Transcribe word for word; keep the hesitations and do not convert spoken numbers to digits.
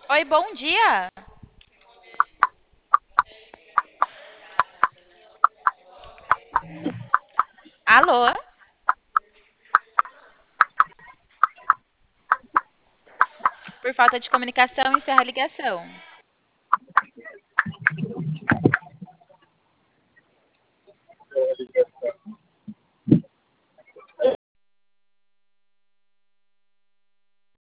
Oi, bom dia. Alô? Por falta de comunicação, encerra a ligação.